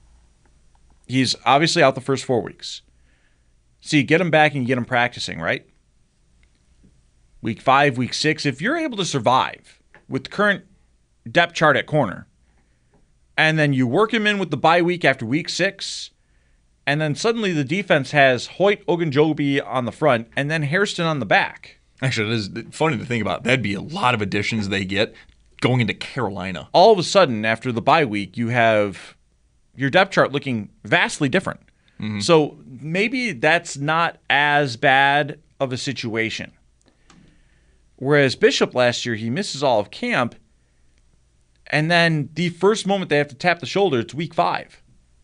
He's obviously out the first 4 weeks. So you get him back and you get him practicing, right? Week 5, week 6, if you're able to survive with current depth chart at corner. And then you work him in with the bye week after week 6. And then suddenly the defense has Hoyt Ogunjobi on the front and then Hairston on the back. Actually, it is funny to think about. That'd be a lot of additions they get going into Carolina. All of a sudden, after the bye week, you have your depth chart looking vastly different. Mm-hmm. So maybe that's not as bad of a situation. Whereas Bishop last year, he misses all of camp. And then the first moment they have to tap the shoulder, it's week 5.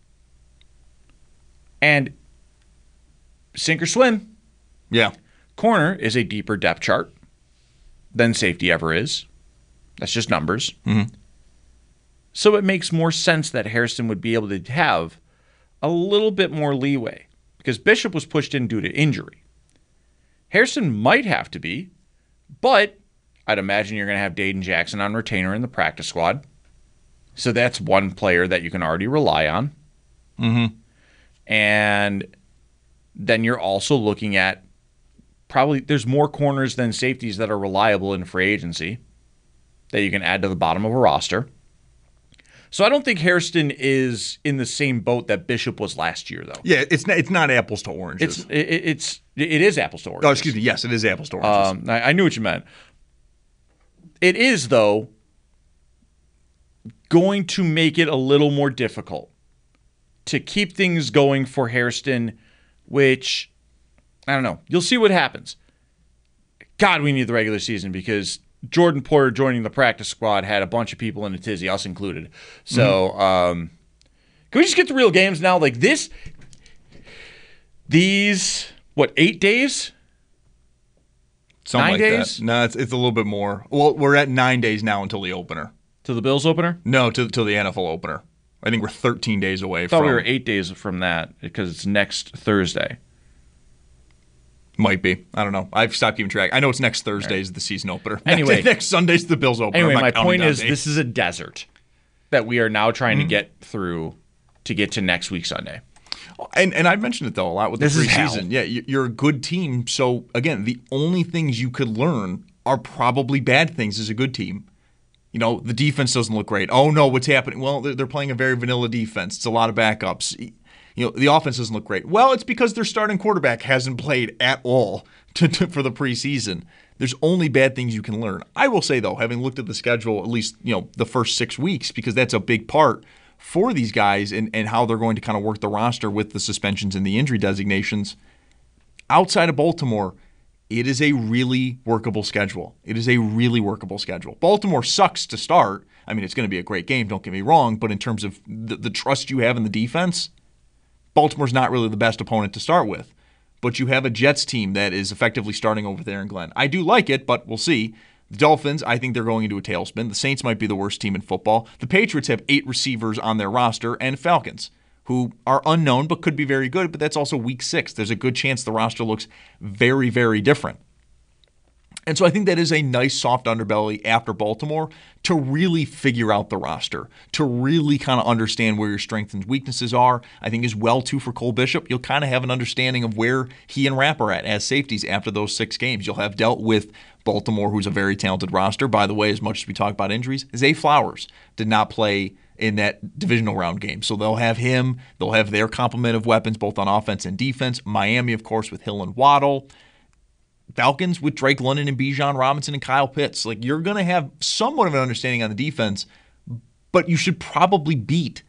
And sink or swim. Yeah. Corner is a deeper depth chart than safety ever is. That's just numbers. Mm-hmm. So it makes more sense that Hairston would be able to have a little bit more leeway because Bishop was pushed in due to injury. Hairston might have to be, but I'd imagine you're going to have Dayton Jackson on retainer in the practice squad. So that's one player that you can already rely on. Mm-hmm. And then you're also looking at probably there's more corners than safeties that are reliable in free agency that you can add to the bottom of a roster. So I don't think Hairston is in the same boat that Bishop was last year, though. Yeah, it's not apples to oranges. It is apples to oranges. Oh, excuse me. Yes, it is apples to oranges. I knew what you meant. It is, though, going to make it a little more difficult to keep things going for Hairston, which, I don't know. You'll see what happens. God, we need the regular season because Jordan Poyer joining the practice squad had a bunch of people in a tizzy, us included. So, can we just get to real games now? Like these, 8 days? Something 9 like days? that. No, it's a little bit more. Well, we're at 9 days now until the opener. To the Bills opener? No, till the NFL opener. I think we're 13 days away. I thought we were 8 days from that because it's next Thursday. Might be. I don't know. I've stopped keeping track. I know it's next Thursday is the season opener. Anyway. next Sunday's the Bills opener. Anyway, my point is this is a desert that we are now trying to get through to get to next week Sunday. And I've mentioned it, though, a lot with the This is preseason. Yeah, you're a good team. So, again, the only things you could learn are probably bad things as a good team. You know, the defense doesn't look great. Oh, no, what's happening? Well, they're playing a very vanilla defense. It's a lot of backups. You know, the offense doesn't look great. Well, it's because their starting quarterback hasn't played at all for the preseason. There's only bad things you can learn. I will say, though, having looked at the schedule, at least, the first 6 weeks, because that's a big part for these guys and how they're going to kind of work the roster with the suspensions and the injury designations. Outside of Baltimore, it is a really workable schedule. Baltimore sucks to start. I mean, it's going to be a great game, don't get me wrong, but in terms of the trust you have in the defense, Baltimore's not really the best opponent to start with. But you have a Jets team that is effectively starting over there in Glenn. I do like it, but we'll see. The Dolphins, I think they're going into a tailspin. The Saints might be the worst team in football. The Patriots have 8 receivers on their roster, and Falcons, who are unknown but could be very good, but that's also week 6. There's a good chance the roster looks very, very different. And so I think that is a nice soft underbelly after Baltimore to really figure out the roster, to really kind of understand where your strengths and weaknesses are. I think as well, too, for Cole Bishop, you'll kind of have an understanding of where he and Rapp are at as safeties after those 6 games. You'll have dealt with Baltimore, who's a very talented roster. By the way, as much as we talk about injuries, Zay Flowers did not play in that divisional round game. So they'll have him. They'll have their complement of weapons, both on offense and defense. Miami, of course, with Hill and Waddle. Falcons with Drake London and Bijan Robinson and Kyle Pitts. Like, you're going to have somewhat of an understanding on the defense, but you should probably beat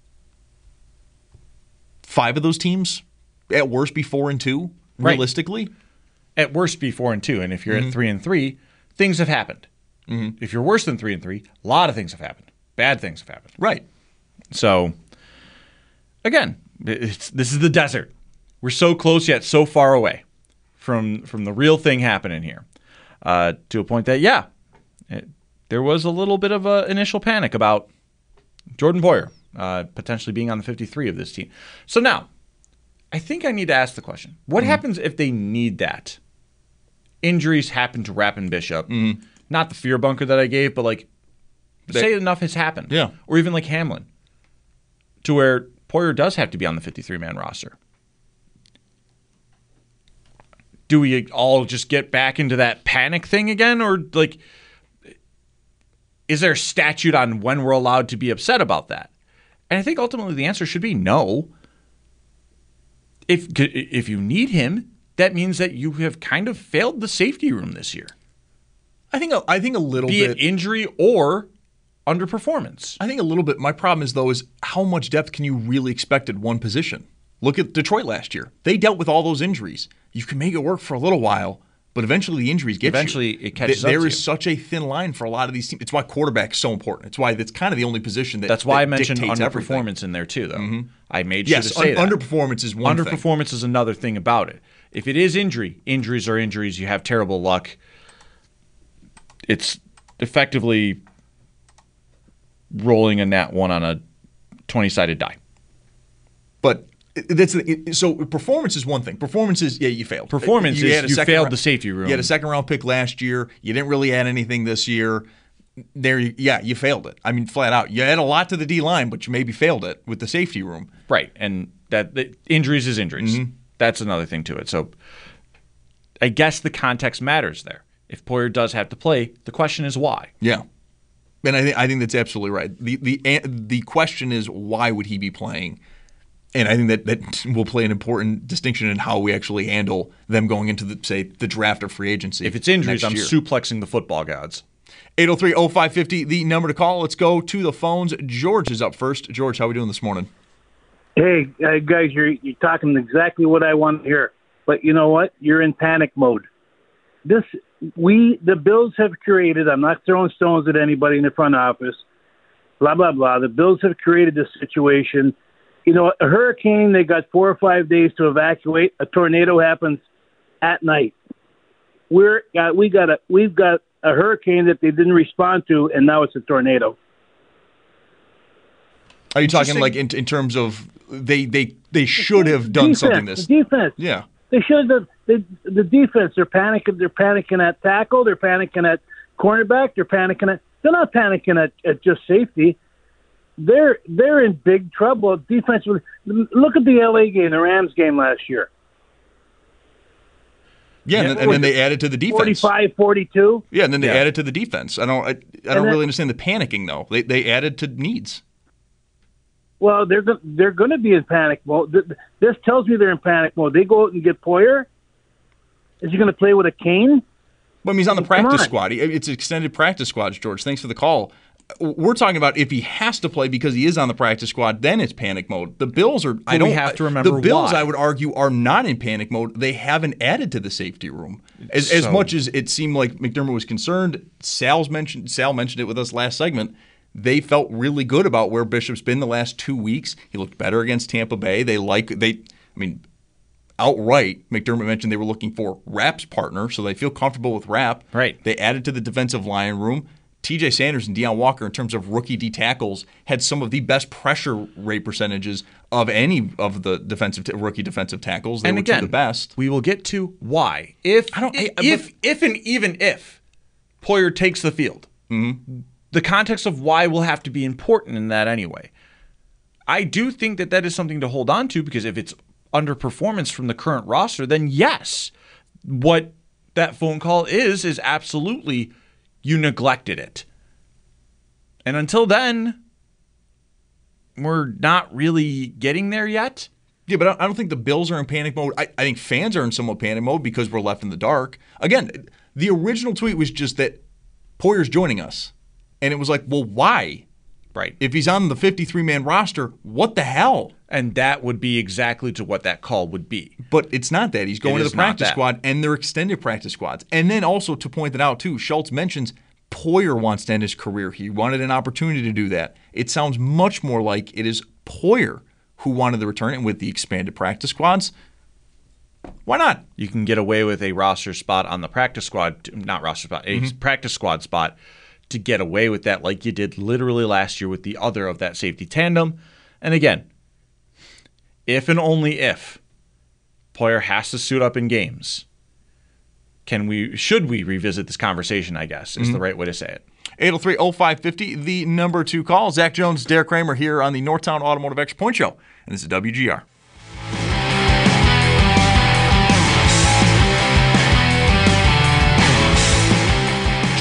5 of those teams, at worst be 4-2, realistically. Right. At worst be 4-2, and if you're at 3-3, things have happened. Mm-hmm. If you're worse than 3-3, a lot of things have happened. Bad things have happened. Right. So, again, this is the desert. We're so close yet so far away from the real thing happening here, to a point that, there was a little bit of an initial panic about Jordan Poyer potentially being on the 53 of this team. So now, I think I need to ask the question, what happens if they need that? Injuries happen to Rapp and Bishop. Not the fear bunker that I gave, but say enough has happened. Yeah. Or even like Hamlin, to where Poyer does have to be on the 53-man roster. Do we all just get back into that panic thing again? Or, is is there a statute on when we're allowed to be upset about that? And I think ultimately the answer should be no. If you need him, that means that you have kind of failed the safety room this year. I think a little bit. Be it injury or underperformance. I think a little bit. My problem is how much depth can you really expect at one position? Look at Detroit last year. They dealt with all those injuries. You can make it work for a little while, but eventually the injuries get you. It catches up to you. There is such a thin line for a lot of these teams. It's why quarterback is so important. It's why that's kind of the only position That's why I mentioned underperformance everything. In there too, though. Mm-hmm. I made sure to say that. Underperformance is one thing. Underperformance is another thing about it. If it is injuries are injuries. You have terrible luck. It's effectively rolling a nat 1 on a 20-sided die. But so performance is one thing. Performance is, you failed. Performance is you failed the safety room. You had a second-round pick last year. You didn't really add anything this year. You failed it. I mean, flat out. You had a lot to the D-line, but you maybe failed it with the safety room. Right, and the injuries is injuries. Mm-hmm. That's another thing to it. So I guess the context matters there. If Poyer does have to play, the question is why. Yeah. And I think that's absolutely right. The question is, why would he be playing? And I think that will play an important distinction in how we actually handle them going into the draft or free agency. If it's injuries, I'm suplexing the football gods. 803-0550, the number to call. Let's go to the phones. George is up first. George, how are we doing this morning? Hey, guys, you're talking exactly what I want to hear. But you know what? You're in panic mode. The Bills have created, I'm not throwing stones at anybody in the front office, blah, blah, blah. The Bills have created this situation. You know, a hurricane, they got 4 or 5 days to evacuate. A tornado happens at night. We've got a hurricane that they didn't respond to, and now it's a tornado. Are you talking like in terms of they should have done something this? Defense. Yeah. They should have. The defense, they're panicking. They're panicking at tackle. They're panicking at cornerback. They're not panicking at just safety. They're in big trouble defensively. Look at the LA game, the Rams game last year. Yeah, and then they added to the defense. 45-42. Yeah, and then they added to the defense. I don't really understand the panicking though. They added to needs. Well, they're going to be in panic mode. This tells me they're in panic mode. They go out and get Poyer. Is he going to play with a cane? Well, he's on the practice squad. It's extended practice squads, George. Thanks for the call. We're talking about if he has to play because he is on the practice squad, then it's panic mode. The Bills are. We have to remember the Bills. Why. I would argue are not in panic mode. They haven't added to the safety room as much as it seemed like McDermott was concerned. Sal mentioned it with us last segment. They felt really good about where Bishop's been the last 2 weeks. He looked better against Tampa Bay. Outright, McDermott mentioned they were looking for Rapp's partner, so they feel comfortable with Rapp. Right. They added to the defensive line room. T.J. Sanders and Deion Walker, in terms of rookie D tackles, had some of the best pressure rate percentages of any of the rookie defensive tackles. They were two of the best. We will get to why. If Poyer takes the field, mm-hmm. the context of why will have to be important in that anyway. I do think that is something to hold on to because if it's underperformance from the current roster, then yes, what that phone call is absolutely you neglected it. And until then, we're not really getting there yet. Yeah, but I don't think the Bills are in panic mode. I think fans are in somewhat panic mode because we're left in the dark. Again, the original tweet was just that Poyer's joining us. And it was like, well, why? Right. If he's on the 53-man roster, what the hell? And that would be exactly to what that call would be. But it's not that. He's going to the practice squad and their extended practice squads. And then also to point that out, too, Schultz mentions Poyer wants to end his career. He wanted an opportunity to do that. It sounds much more like it is Poyer who wanted the return, and with the expanded practice squads, why not? You can get away with a roster spot on the practice squad, not roster spot, a practice squad spot to get away with that like you did literally last year with the other of that safety tandem. And again, if and only if Poyer has to suit up in games, should we revisit this conversation, I guess, is the right way to say it. 803-0550, the number to call. Zach Jones, Derek Kramer here on the Northtown Automotive Extra Point Show. And this is WGR.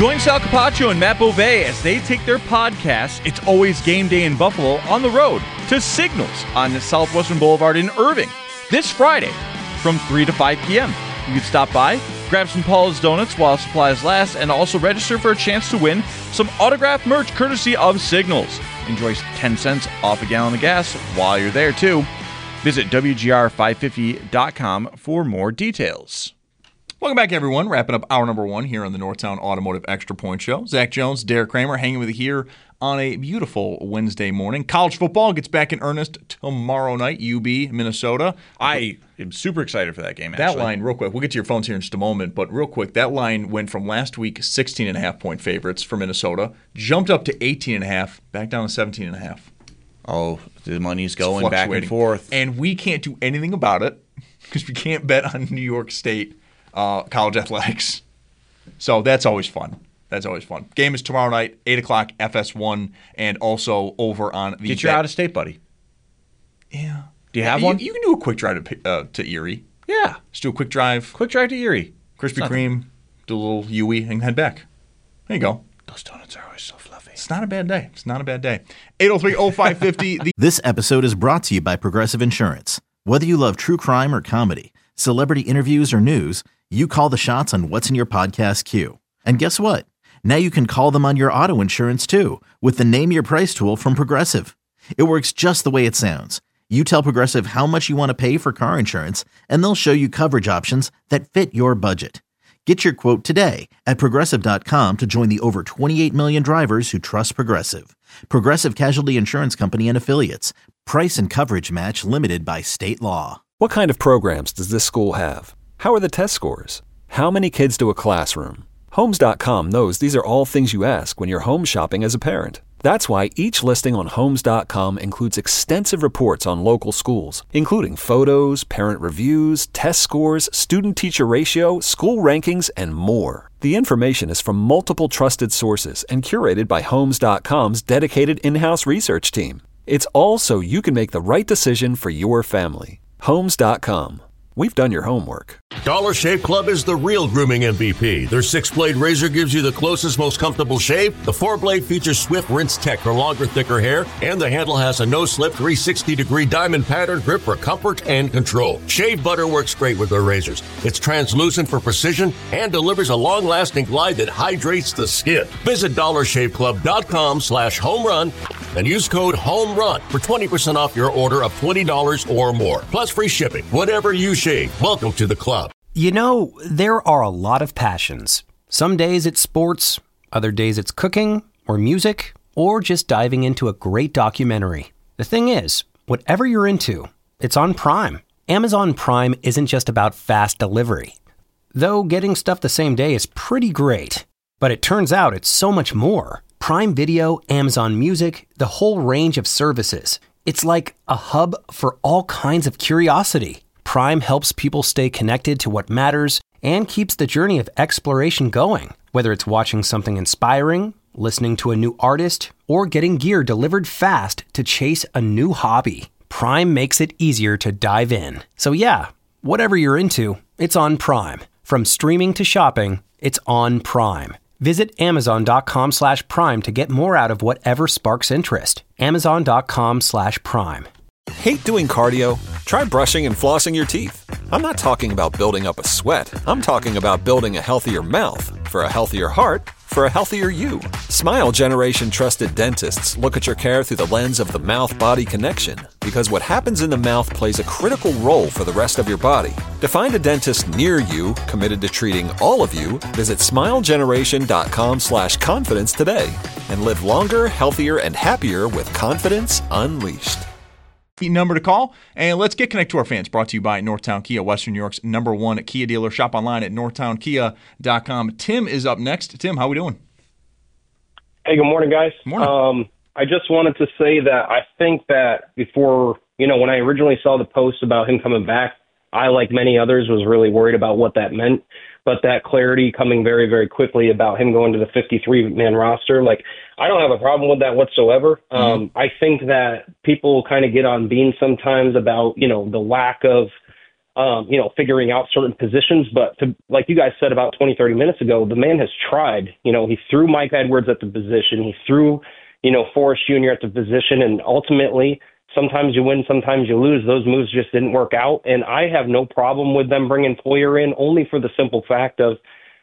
Join Sal Capaccio and Matt Beauvais as they take their podcast, It's Always Game Day in Buffalo, on the road to Signals on Southwestern Boulevard in Irving this Friday from 3 to 5 p.m. You can stop by, grab some Paula's Donuts while supplies last, and also register for a chance to win some autographed merch courtesy of Signals. Enjoy 10 cents off a gallon of gas while you're there, too. Visit WGR550.com for more details. Welcome back, everyone. Wrapping up hour number one here on the Northtown Automotive Extra Point Show. Zach Jones, Derek Kramer hanging with you here on a beautiful Wednesday morning. College football gets back in earnest tomorrow night, UB, Minnesota. I am super excited for that game, actually. That line, real quick, we'll get to your phones here in just a moment, but real quick, that line went from last week 16.5-point favorites for Minnesota, jumped up to 18.5, back down to 17.5. Oh, the money's going back and forth. And we can't do anything about it because we can't bet on New York State college athletics. So that's always fun. Game is tomorrow night, 8 o'clock, FS1, and also over on the... Get your out-of-state, buddy. Yeah. Do you have one? You can do a quick drive to Erie. Yeah. Just do a quick drive. Quick drive to Erie. Krispy Kreme, do a little Yui, and head back. There you go. Those donuts are always so fluffy. It's not a bad day. 803-0550. This episode is brought to you by Progressive Insurance. Whether you love true crime or comedy, celebrity interviews or news, you call the shots on what's in your podcast queue. And guess what? Now you can call them on your auto insurance too with the Name Your Price tool from Progressive. It works just the way it sounds. You tell Progressive how much you want to pay for car insurance, and they'll show you coverage options that fit your budget. Get your quote today at Progressive.com to join the over 28 million drivers who trust Progressive. Progressive Casualty Insurance Company and Affiliates. Price and coverage match limited by state law. What kind of programs does this school have? How are the test scores? How many kids do a classroom? Homes.com knows these are all things you ask when you're home shopping as a parent. That's why each listing on Homes.com includes extensive reports on local schools, including photos, parent reviews, test scores, student-teacher ratio, school rankings, and more. The information is from multiple trusted sources and curated by Homes.com's dedicated in-house research team. It's all so you can make the right decision for your family. Homes.com. We've done your homework. Dollar Shave Club is the real grooming MVP. Their 6-blade razor gives you the closest, most comfortable shave. The 4-blade features swift rinse tech for longer, thicker hair. And the handle has a no-slip 360-degree diamond pattern grip for comfort and control. Shave butter works great with their razors. It's translucent for precision and delivers a long-lasting glide that hydrates the skin. Visit DollarShaveClub.com/homerun and use code HOMERUN for 20% off your order of $20 or more. Plus free shipping. Whatever you shave, welcome to the club. You know, there are a lot of passions. Some days it's sports, other days it's cooking or music, or just diving into a great documentary. The thing is, whatever you're into, it's on Prime. Amazon Prime isn't just about fast delivery. Though getting stuff the same day is pretty great. But it turns out it's so much more. Prime Video, Amazon Music, the whole range of services. It's like a hub for all kinds of curiosity. Prime helps people stay connected to what matters and keeps the journey of exploration going. Whether it's watching something inspiring, listening to a new artist, or getting gear delivered fast to chase a new hobby, Prime makes it easier to dive in. So yeah, whatever you're into, it's on Prime. From streaming to shopping, it's on Prime. Visit Amazon.com/Prime to get more out of whatever sparks interest. Amazon.com/Prime. Hate doing cardio? Try brushing and flossing your teeth. I'm not talking about building up a sweat. I'm talking about building a healthier mouth for a healthier heart for a healthier you. Smile Generation trusted dentists look at your care through the lens of the mouth-body connection because what happens in the mouth plays a critical role for the rest of your body. To find a dentist near you committed to treating all of you, visit smilegeneration.com/confidence today and live longer, healthier, and happier with confidence unleashed. Number to call, and let's get connected to our fans. Brought to you by Northtown Kia, Western New York's #1 Kia dealer. Shop online at northtownkia.com. Tim is up next. Tim, how we doing? Hey, good morning, guys. Morning. I just wanted to say that I think that before, when I originally saw the post about him coming back, I, like many others, was really worried about what that meant. But that clarity coming very, very quickly about him going to the 53-man roster, I don't have a problem with that whatsoever. I think that people kind of get on Bean sometimes about, the lack of figuring out certain positions. But like you guys said about 20, 30 minutes ago, the man has tried. He threw Mike Edwards at the position. He threw, Forrest Jr. at the position. And ultimately, sometimes you win, sometimes you lose. Those moves just didn't work out. And I have no problem with them bringing Poyer in, only for the simple fact of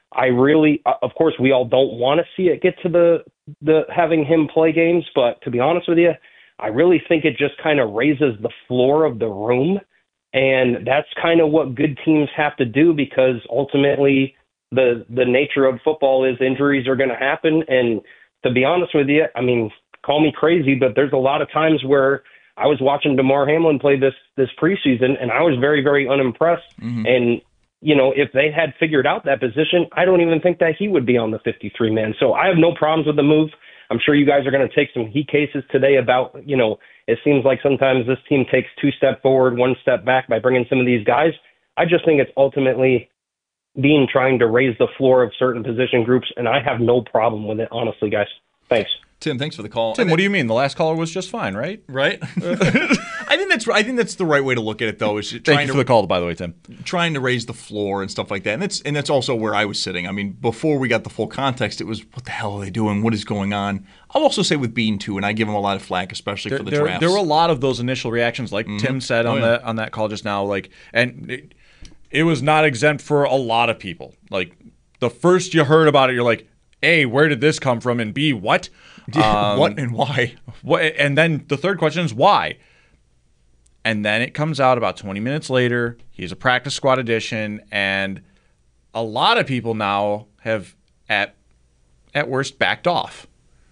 of course, we all don't want to see it get to the having him play games. But to be honest with you, I really think it just kind of raises the floor of the room. And that's kind of what good teams have to do, because ultimately the nature of football is injuries are going to happen. And to be honest with you, I mean, call me crazy, but there's a lot of times where I was watching DeMar Hamlin play this preseason, and I was very, very unimpressed. Mm-hmm. And, if they had figured out that position, I don't even think that he would be on the 53-man. So I have no problems with the move. I'm sure you guys are going to take some heat cases today about, it seems like sometimes this team takes 2 steps forward, 1 step back by bringing some of these guys. I just think it's ultimately trying to raise the floor of certain position groups, and I have no problem with it, honestly, guys. Thanks. Tim, thanks for the call. Tim, what do you mean? The last caller was just fine, right? Right. I think that's the right way to look at it, though. Is Thank you for the call, by the way, Tim. Trying to raise the floor and stuff like that, and that's also where I was sitting. I mean, before we got the full context, it was, what the hell are they doing? What is going on? I'll also say with Bean too, and I give him a lot of flack, especially for the drafts. There were a lot of those initial reactions, like Tim said on that call just now. And it was not exempt for a lot of people. Like, the first you heard about it, you're like, A, where did this come from? And B, what? What and why? And then the third question is why? And then it comes out about 20 minutes later. He's a practice squad addition, and a lot of people now have, at worst, backed off.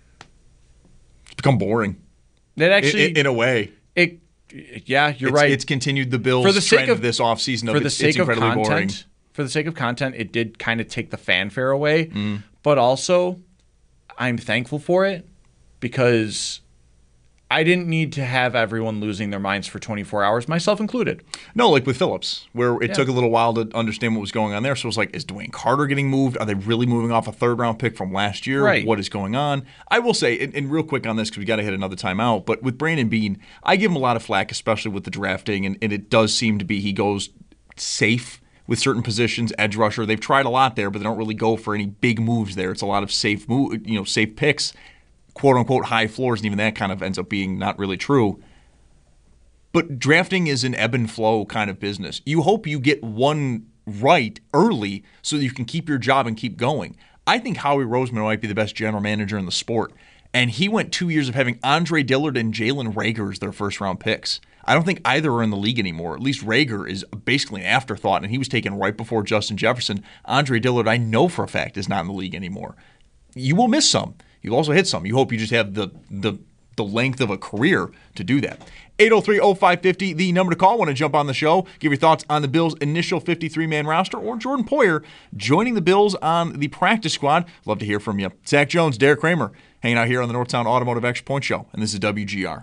It's become boring. It actually, in a way, you're right. It's continued the Bills' trend of this offseason. It's incredibly boring. For the sake of content, it did kind of take the fanfare away, but also I'm thankful for it, because I didn't need to have everyone losing their minds for 24 hours, myself included. No, like with Phillips, where it took a little while to understand what was going on there. So it was like, is Dwayne Carter getting moved? Are they really moving off a third-round pick from last year? Right. What is going on? I will say, and real quick on this, because we got to hit another timeout, but with Brandon Beane, I give him a lot of flack, especially with the drafting, and it does seem to be he goes safe with certain positions, edge rusher. They've tried a lot there, but they don't really go for any big moves there. It's a lot of safe picks, quote-unquote high floors, and even that kind of ends up being not really true. But drafting is an ebb and flow kind of business. You hope you get one right early so that you can keep your job and keep going. I think Howie Roseman might be the best general manager in the sport, and he went 2 years of having Andre Dillard and Jalen Reagor as their first-round picks. I don't think either are in the league anymore. At least Reagor is basically an afterthought, and he was taken right before Justin Jefferson. Andre Dillard, I know for a fact, is not in the league anymore. You will miss some. You'll also hit some. You hope you just have the length of a career to do that. 803-0550, the number to call. Want to jump on the show, give your thoughts on the Bills' initial 53-man roster, or Jordan Poyer joining the Bills on the practice squad. Love to hear from you. Zach Jones, Derek Kramer, hanging out here on the Northtown Automotive Extra Point Show, and this is WGR.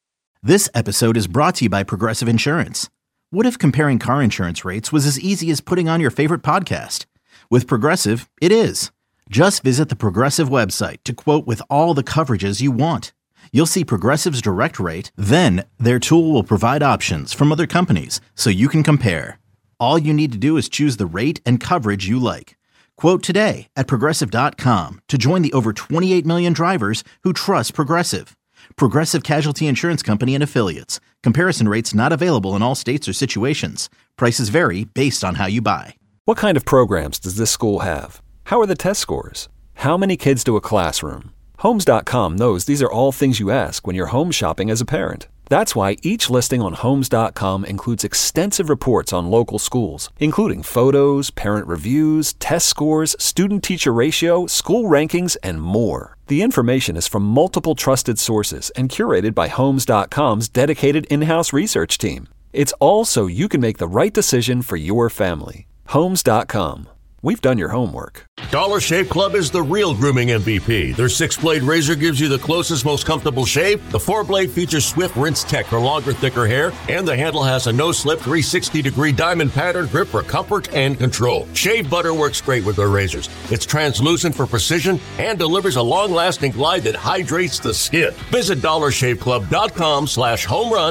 This episode is brought to you by Progressive Insurance. What if comparing car insurance rates was as easy as putting on your favorite podcast? With Progressive, it is. Just visit the Progressive website to quote with all the coverages you want. You'll see Progressive's direct rate, then their tool will provide options from other companies so you can compare. All you need to do is choose the rate and coverage you like. Quote today at Progressive.com to join the over 28 million drivers who trust Progressive. Progressive Casualty Insurance Company and Affiliates. Comparison rates not available in all states or situations. Prices vary based on how you buy. What kind of programs does this school have? How are the test scores? How many kids do a classroom? Homes.com knows these are all things you ask when you're home shopping as a parent. That's why each listing on Homes.com includes extensive reports on local schools, including photos, parent reviews, test scores, student-teacher ratio, school rankings, and more. The information is from multiple trusted sources and curated by Homes.com's dedicated in-house research team. It's all so you can make the right decision for your family. Homes.com. We've done your homework. Dollar Shave Club is the real grooming MVP. Their 6-blade razor gives you the closest, most comfortable shave. The 4-blade features swift rinse tech for longer, thicker hair. And the handle has a no-slip 360-degree diamond pattern grip for comfort and control. Shave butter works great with their razors. It's translucent for precision and delivers a long-lasting glide that hydrates the skin. Visit DollarShaveClub.com/home run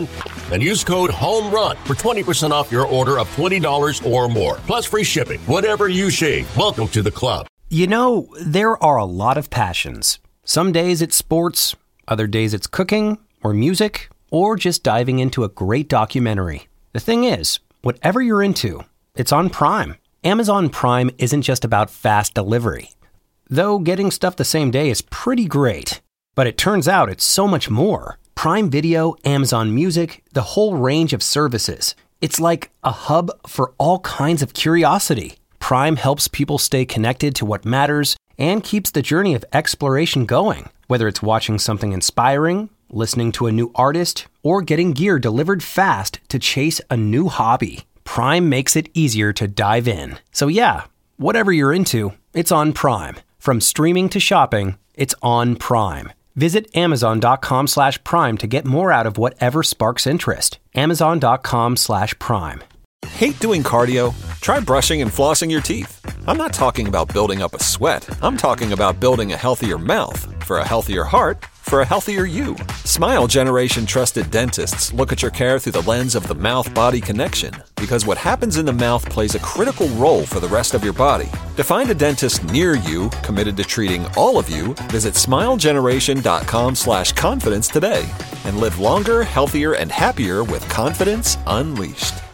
and use code HOMERUN for 20% off your order of $20 or more. Plus free shipping. Whatever you shave, welcome to the club. You know, there are a lot of passions. Some days it's sports, other days it's cooking or music, or just diving into a great documentary. The thing is, whatever you're into, it's on Prime. Amazon Prime isn't just about fast delivery. Though getting stuff the same day is pretty great. But it turns out it's so much more. Prime Video, Amazon Music, the whole range of services. It's like a hub for all kinds of curiosity. Prime helps people stay connected to what matters and keeps the journey of exploration going. Whether it's watching something inspiring, listening to a new artist, or getting gear delivered fast to chase a new hobby, Prime makes it easier to dive in. So yeah, whatever you're into, it's on Prime. From streaming to shopping, it's on Prime. Visit Amazon.com/Prime to get more out of whatever sparks interest. Amazon.com/Prime. Hate doing cardio? Try brushing and flossing your teeth. I'm not talking about building up a sweat. I'm talking about building a healthier mouth for a healthier heart for a healthier you. Smile Generation trusted dentists look at your care through the lens of the mouth-body connection, because what happens in the mouth plays a critical role for the rest of your body. To find a dentist near you committed to treating all of you, visit smilegeneration.com/confidence today and live longer, healthier, and happier with confidence unleashed.